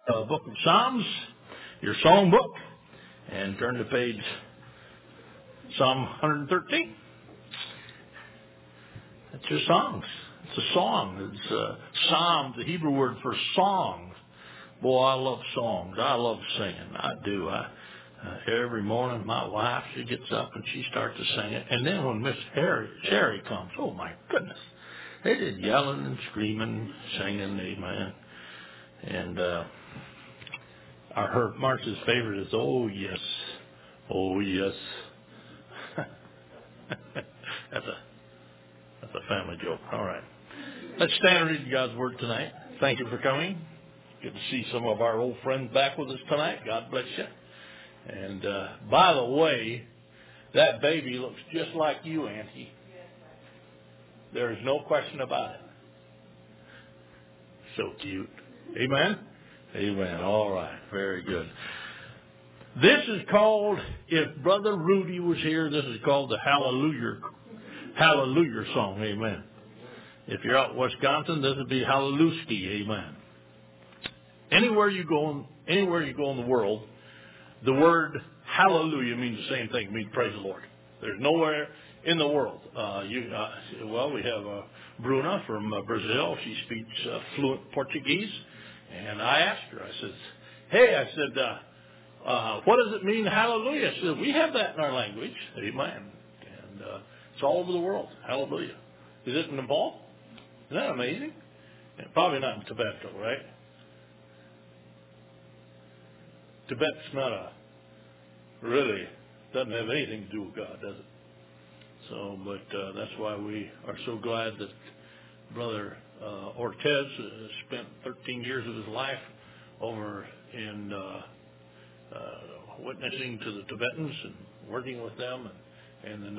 Book of Psalms, your song book, and turn to page Psalm 113. That's your songs. It's a song. It's Psalm, the Hebrew word for song. Boy, I love songs. I love singing. I do. Every morning, my wife, she gets up and she starts to sing it. And then when Miss Sherry comes, oh my goodness, they did yelling and screaming, singing, amen. And her March's favorite is "Oh yes, oh yes." That's a family joke. All right, let's stand and read God's word tonight. Thank you for coming. Good to see some of our old friends back with us tonight. God bless you. And by the way, that baby looks just like you, Auntie. There is no question about it. So cute. Amen? Amen. All right. Very good. This is called, if Brother Rudy was here, this is called the Hallelujah song. Amen. If you're out in Wisconsin, this would be Hallelujah. Amen. Anywhere you go in the world, the word hallelujah means the same thing. It means praise the Lord. There's nowhere in the world. We have Bruna from Brazil. She speaks fluent Portuguese. And I asked her, I said, what does it mean, hallelujah? She said, we have that in our language. Amen. And it's all over the world. Hallelujah. Is it in Nepal? Isn't that amazing? And probably not in Tibet, though, right? Tibet's doesn't have anything to do with God, does it? So, but that's why we are so glad that Brother Ortez spent 13 years of his life over in witnessing to the Tibetans and working with them and the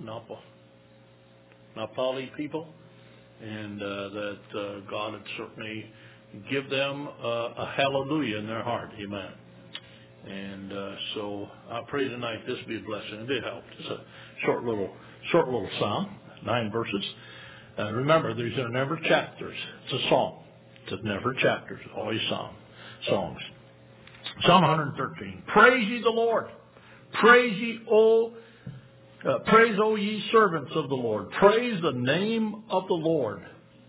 Nepali people, and that God would certainly give them a hallelujah in their heart. Amen. And so I pray tonight this be a blessing. It helped. It's a short little psalm, 9 verses. Remember, these are never chapters. It's a song. It's never chapters. Always songs. Psalm 113. Praise ye the Lord. Praise, O ye servants of the Lord. Praise the name of the Lord.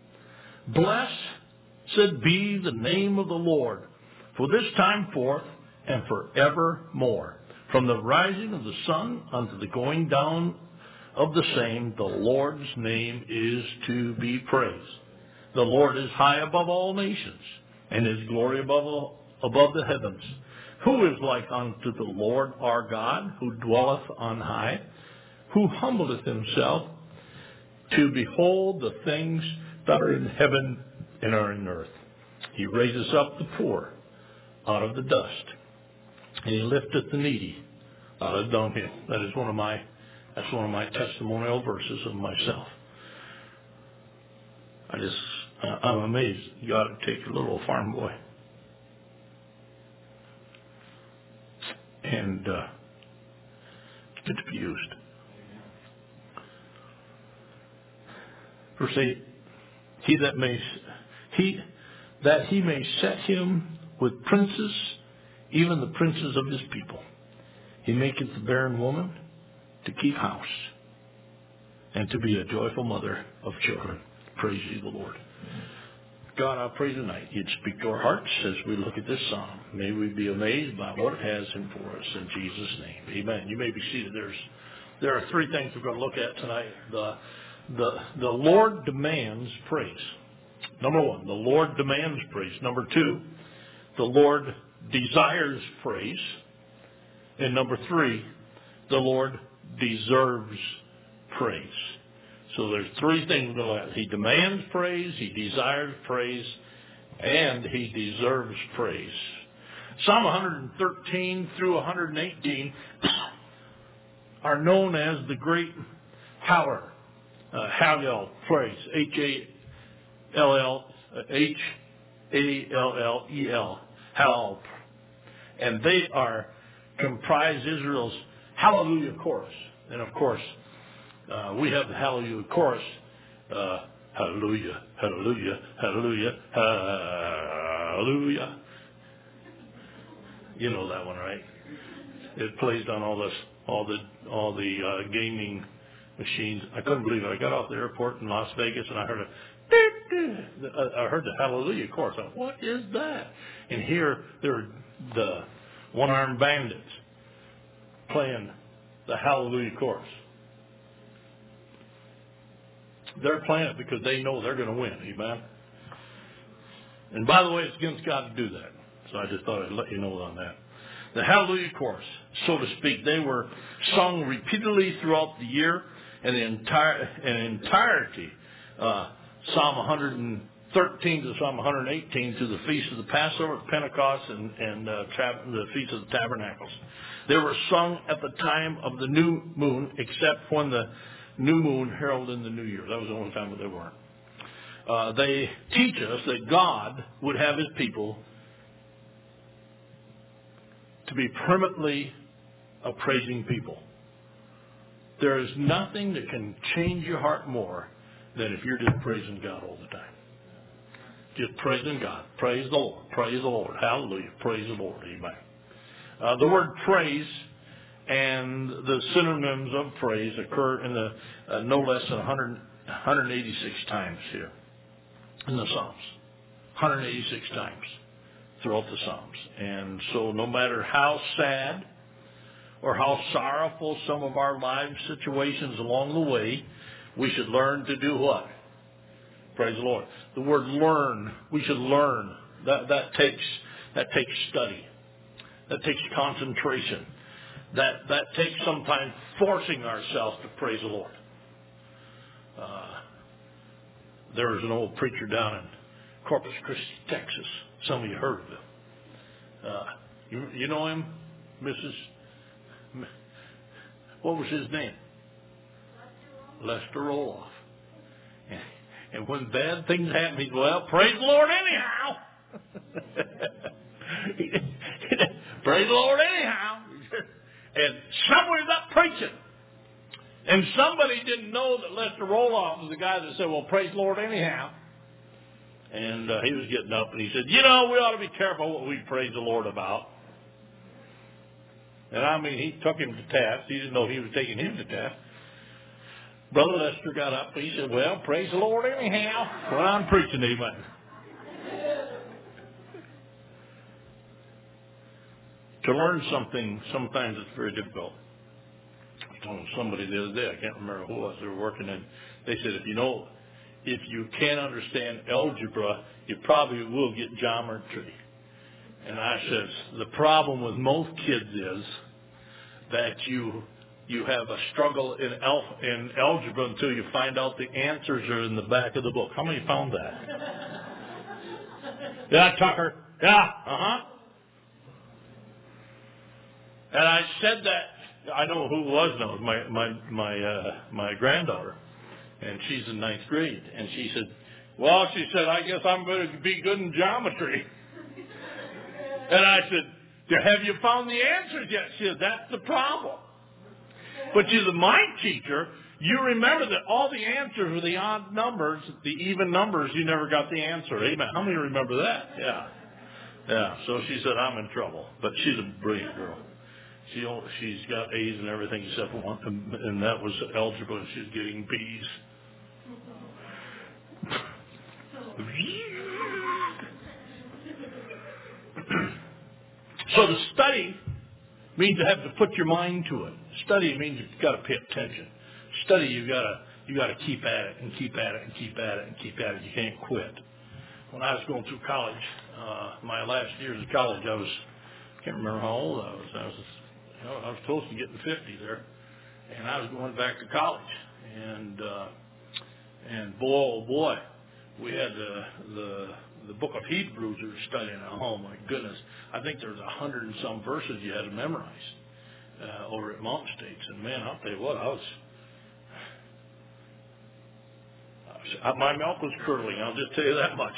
Blessed be the name of the Lord, for this time forth and forevermore. From the rising of the sun unto the going down of the same, the Lord's name is to be praised. The Lord is high above all nations, and his glory above the heavens. Who is like unto the Lord our God, who dwelleth on high, who humbleth himself to behold the things that are in heaven and are in earth? He raises up the poor out of the dust, and he lifteth the needy out of the dunghill. That's one of my testimonial verses of myself. I'm amazed God would take a little farm boy and get to be used. Verse 8, that he may set him with princes, even the princes of his people. He maketh the barren woman to keep house, and to be a joyful mother of children. Praise ye the Lord. God, I pray tonight you'd speak to our hearts as we look at this psalm. May we be amazed by what it has in for us in Jesus' name. Amen. You may be seated. There are 3 things we're going to look at tonight. The Lord demands praise. Number 1, the Lord demands praise. Number 2, the Lord desires praise. And number 3, the Lord deserves praise. So there's 3 things we're going to look at. He demands praise, he desires praise, and he deserves praise. Psalm 113 through 118 are known as the great Hallel praise. Hallel. Hallel. And they comprise Israel's Hallelujah chorus. And of course, we have the Hallelujah chorus. Hallelujah, hallelujah, hallelujah, hallelujah. You know that one, right? It plays on all the gaming machines. I couldn't believe it. I got off the airport in Las Vegas and I heard I heard the Hallelujah chorus. I thought, what is that? And here they're the one-armed bandits playing the Hallelujah chorus. They're playing it because they know they're going to win. Amen. And by the way, it's against God to do that. So I just thought I'd let you know on that. The Hallelujah chorus, so to speak, they were sung repeatedly throughout the year and in entirety. Psalm 113 to Psalm 118 to the Feast of the Passover, Pentecost, and the Feast of the Tabernacles. They were sung at the time of the new moon, except when the new moon heralded in the new year. That was the only time that they weren't. They teach us that God would have his people to be permanently a praising people. There is nothing that can change your heart more than if you're just praising God all the time. Just praising God. Praise the Lord. Praise the Lord. Hallelujah. Praise the Lord. Amen. The word praise and the synonyms of praise occur in the no less than 186 times here in the Psalms. 186 times throughout the Psalms. And so no matter how sad or how sorrowful some of our life situations along the way, we should learn to do what? Praise the Lord. The word learn, we should learn. That takes study. That takes concentration. That takes sometimes forcing ourselves to praise the Lord. There was an old preacher down in Corpus Christi, Texas. Some of you heard of him. You know him? What was his name? Lester Roloff. And when bad things happen, he'd, well, praise the Lord anyhow. Praise the Lord anyhow. And somebody's up preaching. And somebody didn't know that Lester Roloff was the guy that said, well, praise the Lord anyhow. And he was getting up and he said, we ought to be careful what we praise the Lord about. And I mean, he took him to task. He didn't know he was taking him to task. Brother Lester got up and he said, well, praise the Lord anyhow. Well, I'm preaching, amen. To learn something, sometimes it's very difficult. I was telling somebody the other day, I can't remember who it was, they were working in, they said, if you can't understand algebra, you probably will get geometry. And I says, the problem with most kids is that you have a struggle in algebra until you find out the answers are in the back of the book. How many found that? Yeah, Tucker. Yeah, And I said that, I know who it was now, my granddaughter. And she's in 9th grade. And she said, I guess I'm going to be good in geometry. And I said, have you found the answers yet? She said, that's the problem. But you're the mind teacher. You remember that all the answers were the odd numbers, the even numbers. You never got the answer. Amen. How many remember that? Yeah. So she said, I'm in trouble. But she's a brilliant girl. She's got A's and everything except one, and that was algebra, and she's getting B's. So to study means you have to put your mind to it. Study means you've got to pay attention. Study, you got to keep at it and keep at it and keep at it and keep at it. You can't quit. When I was going through college, my last years of college, I can't remember how old I was. I was close to getting 50 there, and I was going back to college. And boy, we had the book of Hebrews we were studying at home. My goodness, I think there's 100 and some verses you had to memorize over at Mountain States. And man, I'll tell you what, my milk was curdling. I'll just tell you that much.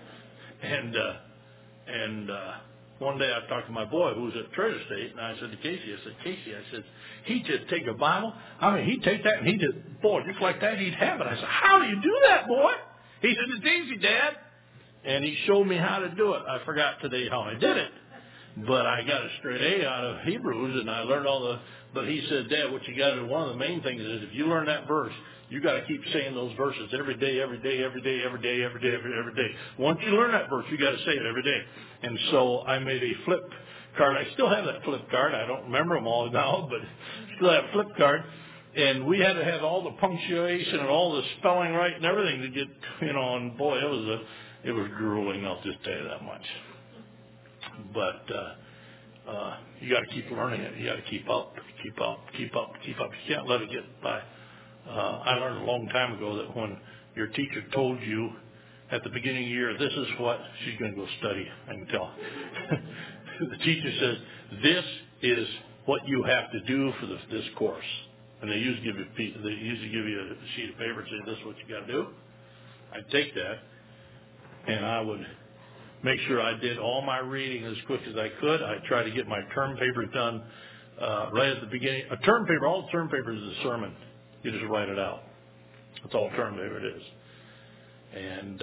And one day I talked to my boy who was at Treasure State, and I said to Casey, he'd just take a Bible. He'd take that and just like that, he'd have it. I said, how do you do that, boy? He said, it's easy, Dad. And he showed me how to do it. I forgot today how I did it. But I got a straight A out of Hebrews, and I learned but he said, Dad, what you got to do, one of the main things is if you learn that verse, you got to keep saying those verses every day, every day, every day, every day, every day, every day. Once you learn that verse, you got to say it every day. And so I made a flip card. I still have that flip card. I don't remember them all now, but still have a flip card. And we had to have all the punctuation and all the spelling right and everything to get, and boy, it was grueling, I'll just tell you that much. But you got to keep learning it. You got to keep up. You can't let it get by. I learned a long time ago that when your teacher told you at the beginning of the year, this is what she's going to go study, I can tell. The teacher says, this is what you have to do for this course. And they usually give you a sheet of paper and say, this is what you got to do. I'd take that, and I would make sure I did all my reading as quick as I could. I'd try to get my term paper done right at the beginning. All term paper is a sermon. You just write it out. That's all term paper it is. And,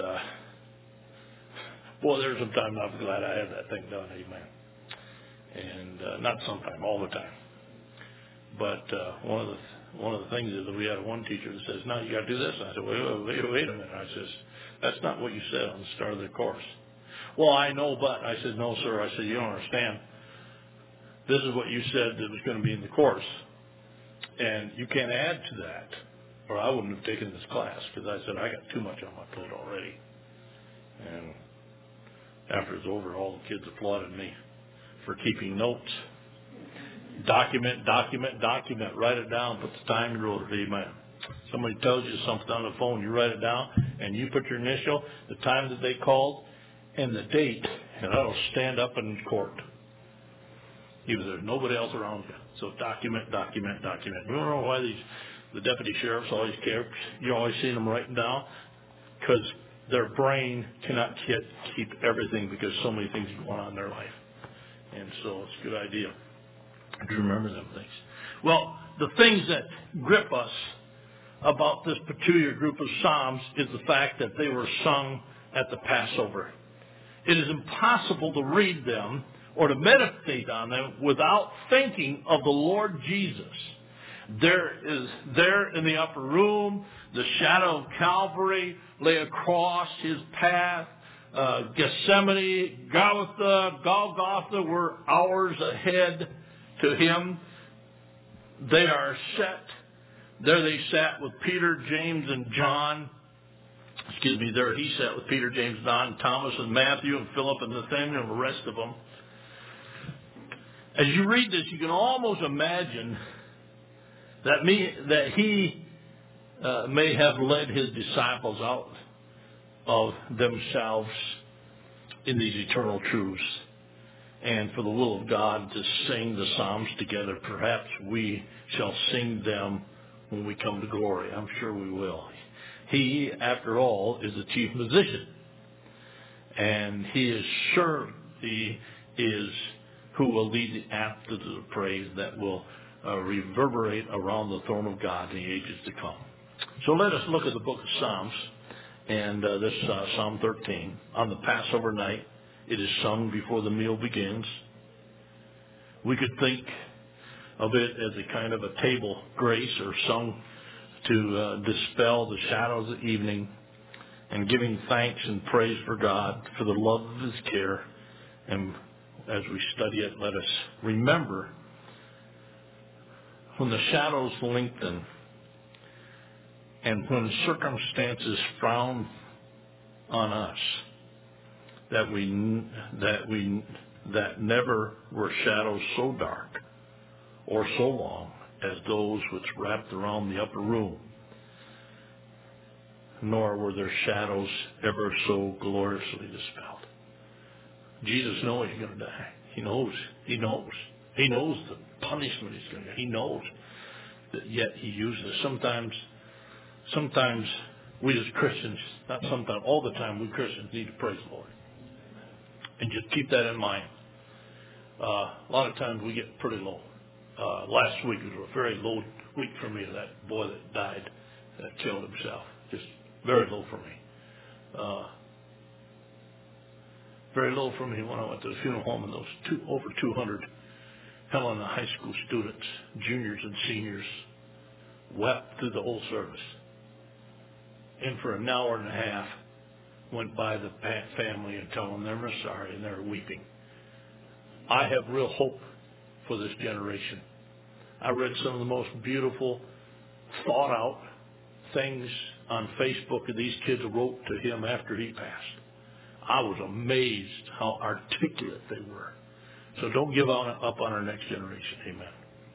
boy, there's some time I'm glad I had that thing done, amen. And not sometime, all the time. But one of the things is that we had one teacher that says, no, you got to do this. And I said, wait a minute. I says, that's not what you said on the start of the course. Well, I know, but I said, no, sir. I said, you don't understand. This is what you said that was going to be in the course. And you can't add to that, or I wouldn't have taken this class, because I said, I got too much on my plate already. And after it was over, all the kids applauded me for keeping notes. Document. Write it down. Put the time you wrote it. Amen. Somebody tells you something on the phone, you write it down, and you put your initial, the time that they called, and the date, and that'll stand up in court. Even there's nobody else around you. So document. You don't know why the deputy sheriffs always care. You always see them writing down, because their brain cannot keep everything, because so many things are going on in their life. And so it's a good idea to remember them things. Well, the things that grip us about this peculiar group of Psalms is the fact that they were sung at the Passover. It is impossible to read them or to meditate on them without thinking of the Lord Jesus. There in the upper room, the shadow of Calvary lay across his path. Gethsemane, Golgotha were hours ahead to him. They are set. There they sat with Peter, James, and John. There he sat with Peter, James, John, Thomas, and Matthew, and Philip, and Nathanael, and the rest of them. As you read this, you can almost imagine that he may have led his disciples out of themselves in these eternal truths, and for the will of God to sing the Psalms together. Perhaps we shall sing them when we come to glory. I'm sure we will. He, after all, is the chief musician, and he is who will lead the anthem to the praise that will reverberate around the throne of God in the ages to come. So let us look at the book of Psalms, and this Psalm 13. On the Passover night, it is sung before the meal begins. We could think of it as a kind of a table grace, or sung to dispel the shadows of evening, and giving thanks and praise for God for the love of his care. And as we study it, let us remember when the shadows lengthen and when circumstances frown on us, that never were shadows so dark or so long as those which wrapped around the upper room, nor were their shadows ever so gloriously dispelled. Jesus knows he's going to die. He knows the punishment he's going to get. He knows that, yet he uses it. Sometimes we as Christians, not sometimes, all the time, we Christians need to praise the Lord. And just keep that in mind. A lot of times we get pretty low. Last week was a very low week for me, that boy that died, that killed himself. Just very low for me. very low for me when I went to the funeral home, and those over 200 Helena high school students, juniors and seniors, wept through the whole service. And for an hour and a half, went by the family and told them they were sorry, and they were weeping. I have real hope for this generation. I read some of the most beautiful, thought-out things on Facebook that these kids wrote to him after he passed. I was amazed how articulate they were. So don't give up on our next generation. Amen.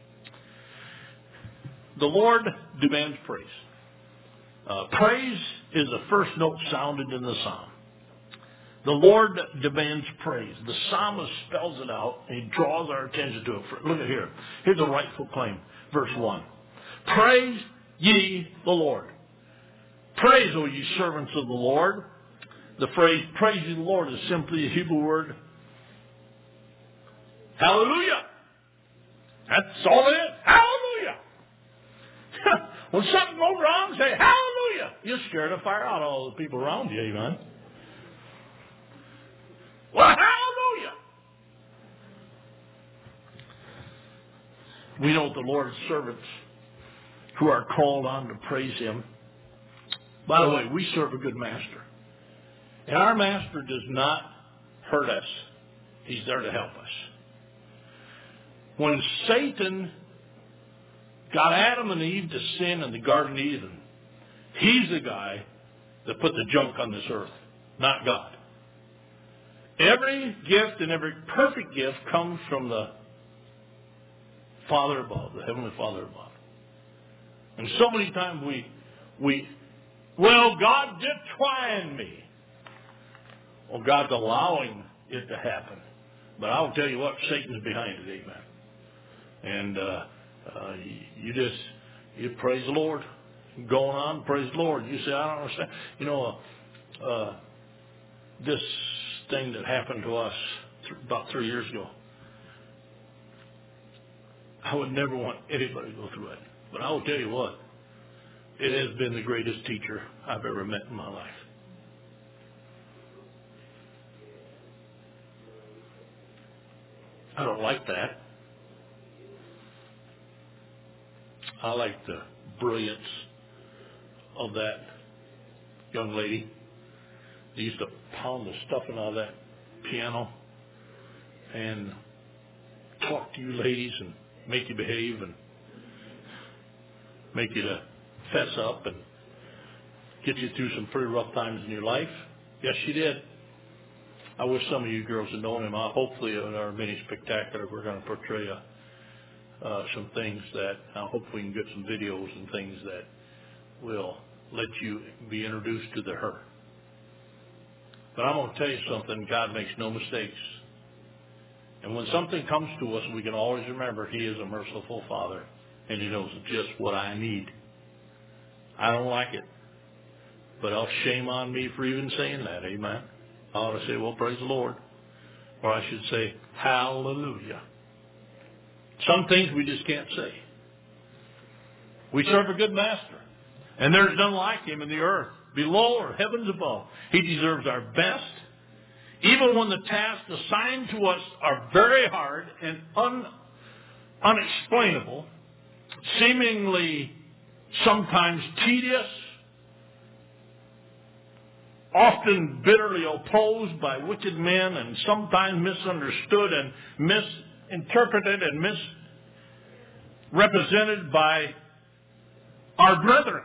The Lord demands praise. Praise is the first note sounded in the psalm. The Lord demands praise. The psalmist spells it out, and he draws our attention to it. Look at here. Here's a rightful claim. Verse 1. Praise ye the Lord. Praise, O ye servants of the Lord. The phrase, praise ye the Lord, is simply a Hebrew word. Hallelujah. That's all it is. Hallelujah. When something goes wrong, say hallelujah. You'll scare the fire out of all the people around you, amen. Well, hallelujah. We know the Lord's servants who are called on to praise Him. By the way, we serve a good master. And our master does not hurt us. He's there to help us. When Satan got Adam and Eve to sin in the Garden of Eden, he's the guy that put the junk on this earth, not God. Every gift and every perfect gift comes from the Father above, the Heavenly Father above. And so many times well, God did try in me. Well, God's allowing it to happen. But I'll tell you what, Satan's behind it, amen. And you praise the Lord. Going on, praise the Lord. You say, I don't understand. You know, this thing that happened to us about 3 years ago, I would never want anybody to go through it. But I will tell you what, it has been the greatest teacher I've ever met in my life. I don't like that. I like the brilliance of that young lady. They used to pound the stuffing out of that piano and talk to you ladies and make you behave and make you to fess up and get you through some pretty rough times in your life. Yes, she did. I wish some of you girls had known him. Hopefully in our mini spectacular we're going to portray some things that I hope we can get some videos and things that will let you be introduced to her. But I'm going to tell you something. God makes no mistakes. And when something comes to us, we can always remember He is a merciful Father, and He knows just what I need. I don't like it, but shame on me for even saying that, amen. I ought to say, well, praise the Lord. Or I should say, hallelujah. Some things we just can't say. We serve a good master, and there's none like Him in the earth, below or heavens above. He deserves our best, even when the tasks assigned to us are very hard and unexplainable, seemingly sometimes tedious, often bitterly opposed by wicked men, and sometimes misunderstood and misinterpreted and misrepresented by our brethren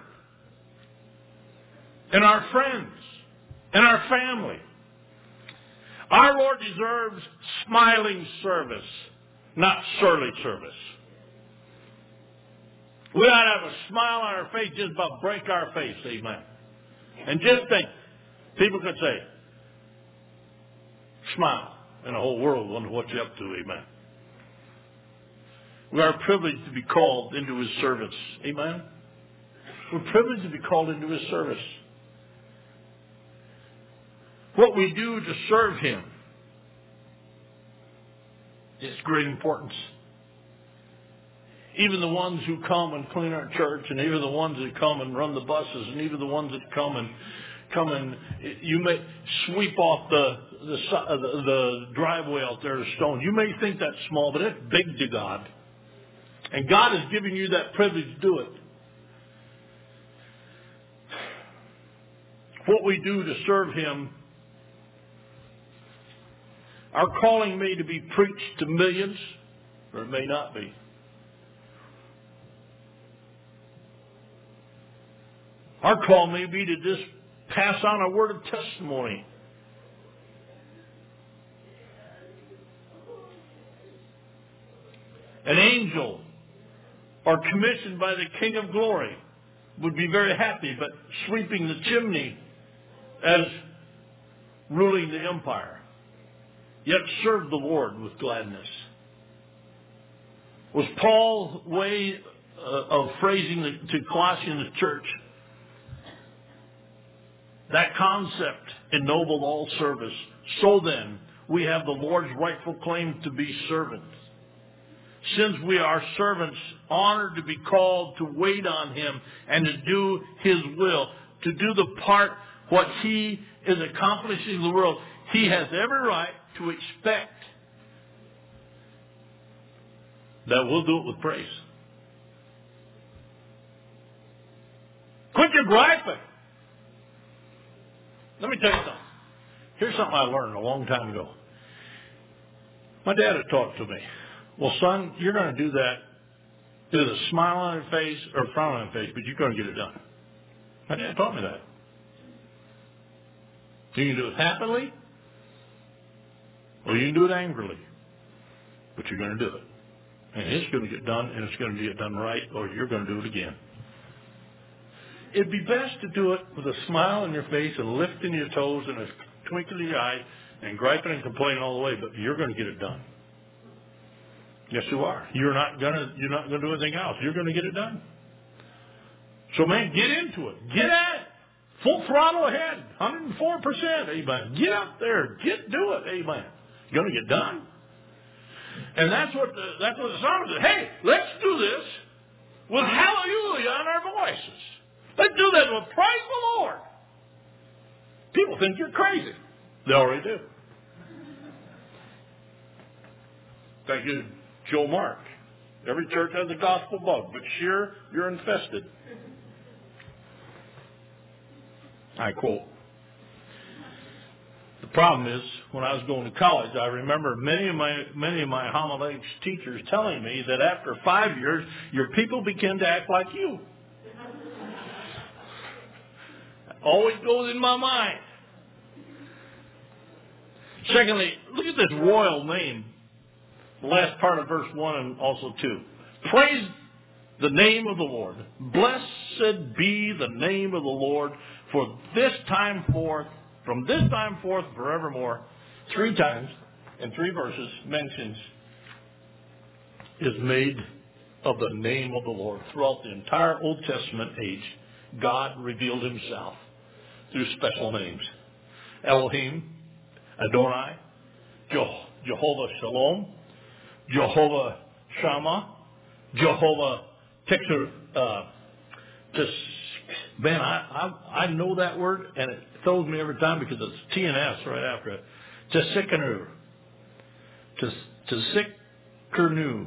and our friends and our family. Our Lord deserves smiling service, not surly service. We ought to have a smile on our face, just about break our face, amen. And just think, people could say, smile, and the whole world wonder what you're up to, amen. We are privileged to be called into His service, amen. We're privileged to be called into His service. What we do to serve Him is great importance. Even the ones who come and clean our church, and even the ones that come and run the buses, and even the ones that come and come and you may sweep off the driveway out there to stone. You may think that's small, but it's big to God. And God is giving you that privilege to do it. What we do to serve Him, our calling may to be preached to millions, or it may not be. Our call may be to just pass on a word of testimony. An angel or commissioned by the King of Glory would be very happy, but sweeping the chimney as ruling the empire, yet serve the Lord with gladness. Was Paul's way of phrasing to Colossians church, that concept ennobled all service. So then, we have the Lord's rightful claim to be servants. Since we are servants, honored to be called to wait on Him and to do His will, to do the part what He is accomplishing in the world, He has every right to expect that we'll do it with praise. Quit your griping. Let me tell you something. Here's something I learned a long time ago. My dad had talked to me. Well, son, you're going to do that with a smile on your face or a frown on your face, but you're going to get it done. My dad taught me that. You can do it happily, or you can do it angrily, but you're going to do it. And it's going to get done, and it's going to get done right, or you're going to do it again. It'd be best to do it with a smile on your face and lifting your toes and a twinkle in your eye and griping and complaining all the way, but you're going to get it done. Yes, you are. You're not going to do anything else. You're going to get it done. So, man, get into it. Get at it. Full throttle ahead. 104%. Amen. Get out there. Do it. Amen. You're going to get done. And that's what the psalmist said. Hey, let's do this with hallelujah on our voices. Let's do that with praise the Lord. People think you're crazy. They already do. Thank you, Joe Mark. Every church has a gospel bug, but sure, you're infested. I quote. The problem is, when I was going to college, I remember many of my homiletics teachers telling me that after 5 years, your people begin to act like you. Always goes in my mind. Secondly, look at this royal name. The last part of verse 1 and also 2. Praise the name of the Lord. Blessed be the name of the Lord from this time forth forevermore. 3 times in 3 verses mentions is made of the name of the Lord. Throughout the entire Old Testament age, God revealed Himself through special names. Elohim, Adonai, Jehovah Shalom, Jehovah Shammah, Jehovah Tekser. Man, I know that word, and it throws me every time because it's T and S right after it. Tsikanu. Tsikanu.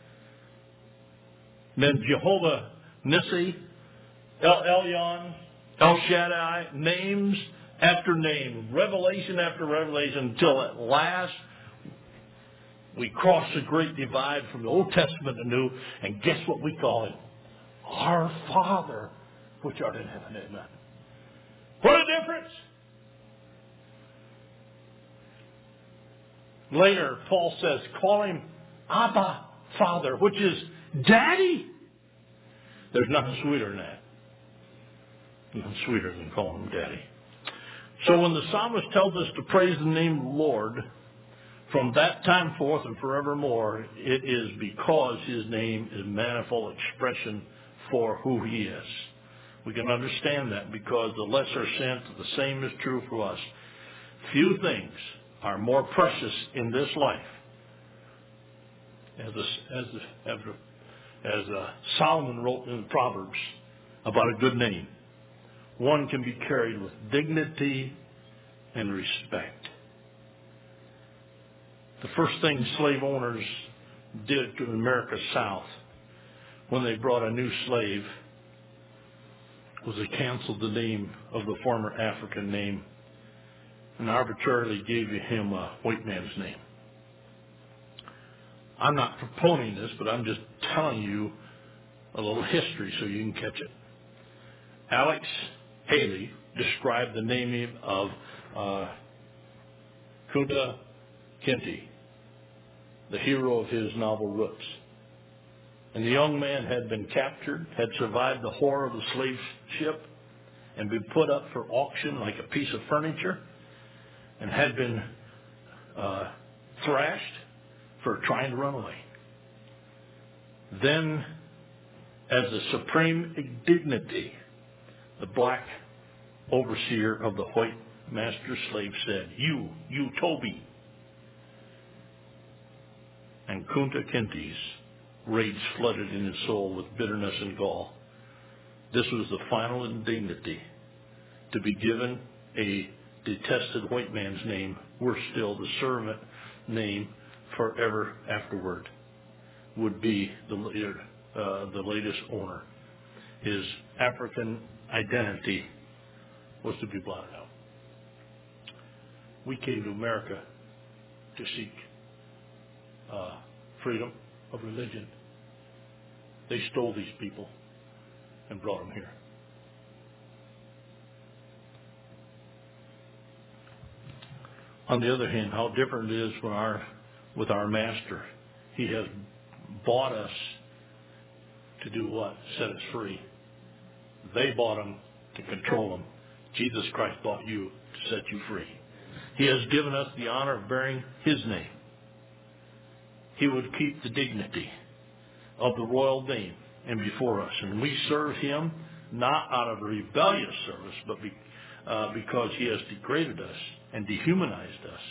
Then Jehovah Nissi, El Elyon, El Shaddai, names after name, revelation after revelation, until at last we cross the great divide from the Old Testament to New, and guess what we call Him? Our Father, which art in heaven. Amen. What a difference! Later, Paul says, call Him Abba, Father, which is Daddy. There's nothing sweeter than that. Nothing sweeter than calling Him Daddy. So when the psalmist tells us to praise the name of the Lord, from that time forth and forevermore, it is because His name is manifold expression for who He is. We can understand that because the lesser sent, the same is true for us. Few things are more precious in this life, as Solomon wrote in the Proverbs about a good name. one can be carried with dignity and respect. The first thing slave owners did to America's South when they brought a new slave was they canceled the name of the former African name and arbitrarily gave him a white man's name. I'm not proponing this, but I'm just telling you a little history so you can catch it. Alex Haley described the naming of Kunta Kinte, the hero of his novel Roots. And the young man had been captured, had survived the horror of the slave ship, and been put up for auction like a piece of furniture, and had been thrashed for trying to run away. Then, as the supreme dignity, the black overseer of the white master slave said, you Toby. And Kunta Kinte's rage flooded in his soul with bitterness and gall. This was the final indignity, to be given a detested white man's name, worse still, the servant name forever afterward, would be the latest owner. His African identity was to be blotted out. We came to America to seek freedom of religion. They stole these people and brought them here. On the other hand, how different it is with our master. He has bought us to do what? Set us free. They bought him to control him. Jesus Christ bought you to set you free. He has given us the honor of bearing his name. He would keep the dignity of the royal name and before us. And we serve him not out of rebellious service, but because he has degraded us and dehumanized us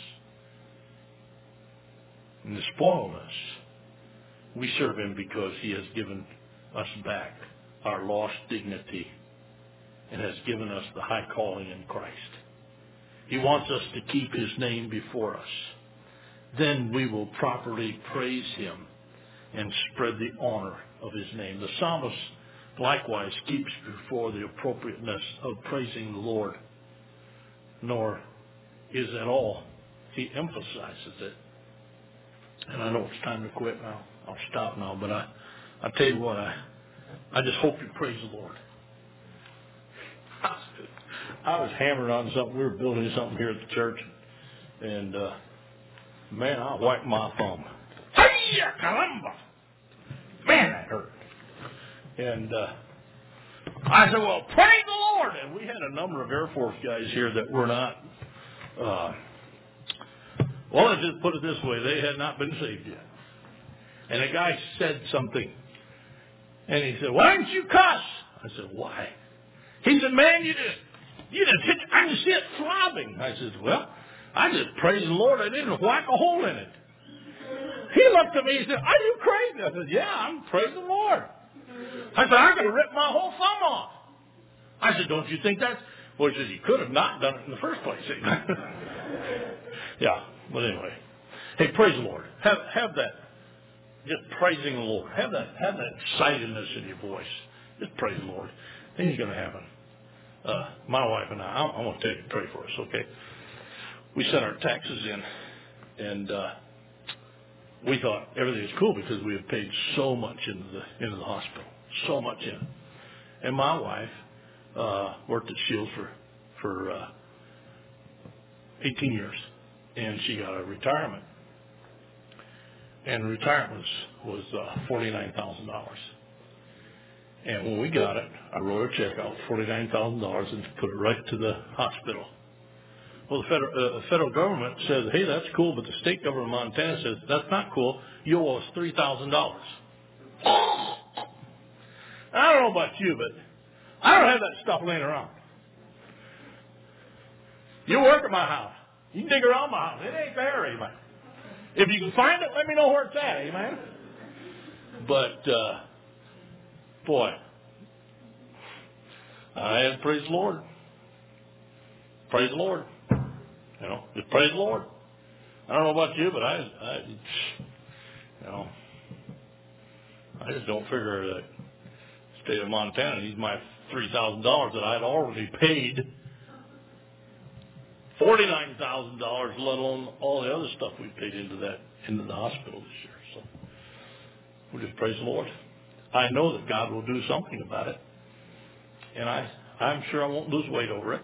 and spoiled us. We serve him because he has given us back our lost dignity and has given us the high calling in Christ. He wants us to keep his name before us. Then we will properly praise him and spread the honor of his name. The psalmist likewise keeps before the appropriateness of praising the Lord, nor is at all. He emphasizes it. And I know it's time to quit now. I'll stop now, but I tell you what, I just hope you praise the Lord. I was hammering on something. We were building something here at the church, and man, I whacked my thumb. Hey-ya, caramba! Man, that hurt. And I said, well, praise the Lord. And we had a number of Air Force guys here that were not, well, let's just put it this way. They had not been saved yet. And a guy said something. And he said, why didn't you cuss? I said, why? He said, man, you just hit, I can see it throbbing. I said, well, I just praised the Lord. I didn't whack a hole in it. He looked at me and said, are you crazy? I said, yeah, I'm praising the Lord. I said, I'm going to rip my whole thumb off. I said, don't you think that's... Well, he said, you could have not done it in the first place. Yeah, but anyway. Hey, praise the Lord. Have that. Just praising the Lord. Have that excitedness in your voice. Just praise the Lord. Things are going to happen. My wife and I want to tell you to pray for us, okay? We sent our taxes in, and we thought everything was cool because we had paid so much into the hospital, so much in. And my wife worked at Shields for 18 years, and she got a retirement. And retirement was $49,000. And when we got it, I wrote a check out, $49,000, and put it right to the hospital. Well, the federal government says, hey, that's cool, but the state government of Montana says, that's not cool. You owe us $3,000. I don't know about you, but I don't have that stuff laying around. You work at my house. You can dig around my house. It ain't there, amen. If you can find it, let me know where it's at, amen. But, boy, I had praise the Lord. Praise the Lord. Just praise the Lord. I don't know about you, but I just don't figure that the state of Montana needs my $3,000 that I'd already paid. $49,000, let alone all the other stuff we paid into the hospital this year. So we'll just praise the Lord. I know that God will do something about it, and I'm sure I won't lose weight over it.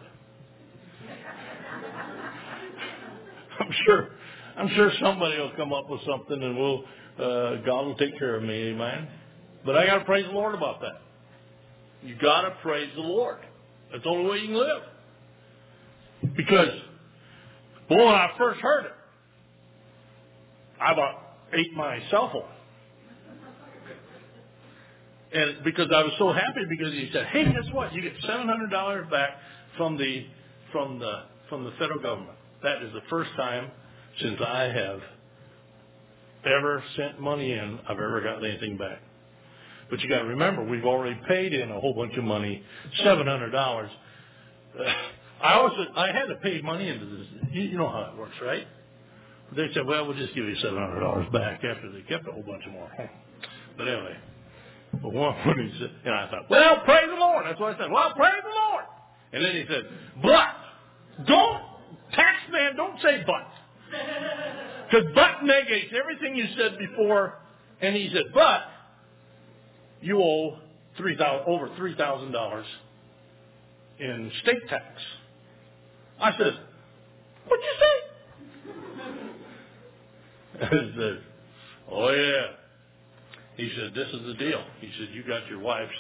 I'm sure somebody will come up with something, and God will take care of me. Amen. But I got to praise the Lord about that. You got to praise the Lord. That's the only way you can live. Because, when I first heard it, I about ate my cell phone. And because I was so happy because he said, hey, guess what? You get $700 back from the federal government. That is the first time since I have ever sent money in, I've ever gotten anything back. But you got to remember, we've already paid in a whole bunch of money, $700. I had to pay money into this. You know how it works, right? They said, well, we'll just give you $700 back after they kept a whole bunch of more. But anyway, when he said, and I thought, well, praise the Lord. That's what I said. Well, praise the Lord. And then he said, but taxman, don't say but. Because but negates everything you said before. And he said, but you owe over $3,000 in state tax. I said, what'd you say? He said, oh yeah. He said, this is the deal. He said, you got your wife's.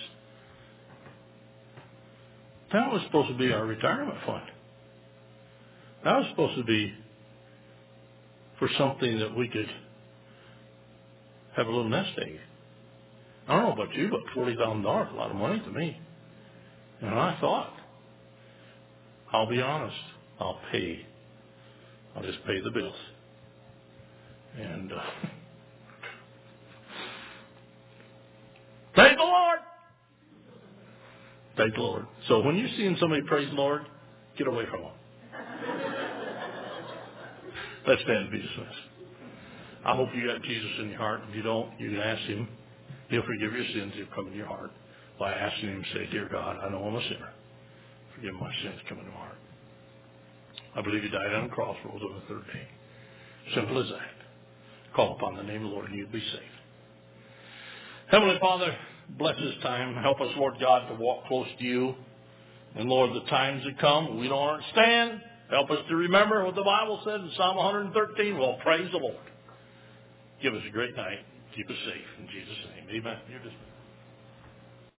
That was supposed to be our retirement fund. That was supposed to be for something that we could have a little nest egg. I don't know about you, but $40,000 is a lot of money to me. And I thought, I'll be honest, I'll just pay the bills. And thank the Lord. Thank the Lord. So when you're seeing somebody praise the Lord, get away from them. Let's stand and be dismissed. I hope you got Jesus in your heart. If you don't, you can ask him. He'll forgive your sins. He'll come in your heart by asking him to say, dear God, I know I'm a sinner. Forgive my sins, come into my heart. I believe you died on the cross, rose on the third day. Simple as that. Call upon the name of the Lord and you'll be saved. Heavenly Father, bless this time. Help us, Lord God, to walk close to you. And Lord, the times that come, we don't understand. Help us to remember what the Bible said in Psalm 113. Well, praise the Lord. Give us a great night. Keep us safe. In Jesus' name, amen. You're dismissed.